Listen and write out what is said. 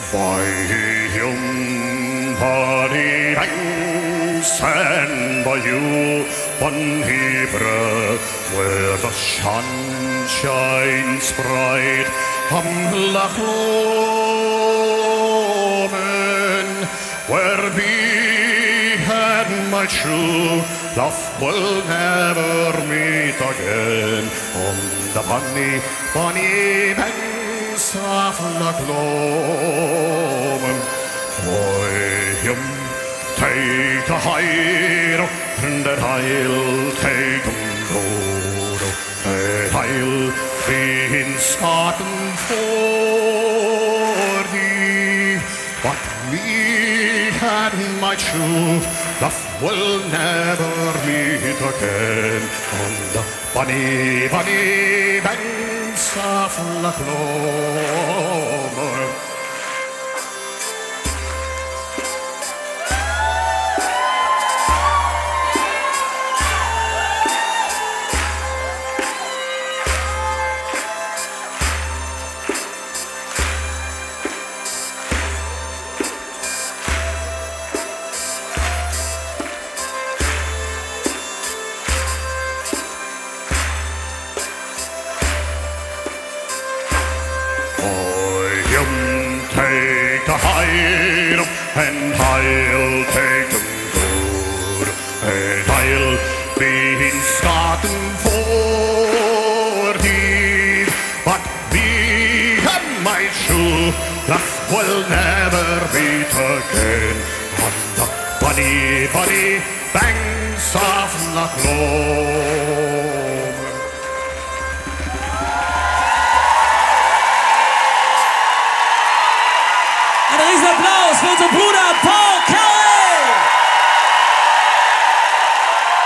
Fium party banks and bayou on Hebrew, where the sun shines bright. Hamlachlomen, where be had my true love will never meet again. On the bunny banks of Lachlomen, for him take a hire, and that I'll take him load, that I'll be in Scotland for thee. But me and my true love will never meet again on the bunny banks of Lachlomen. Take a hide and I'll take them good, and I'll be in Scotland for thee. But me and my true love will never meet again on the bunny banks of Lachlomen. Ein Riesenapplaus für unseren Bruder Paul!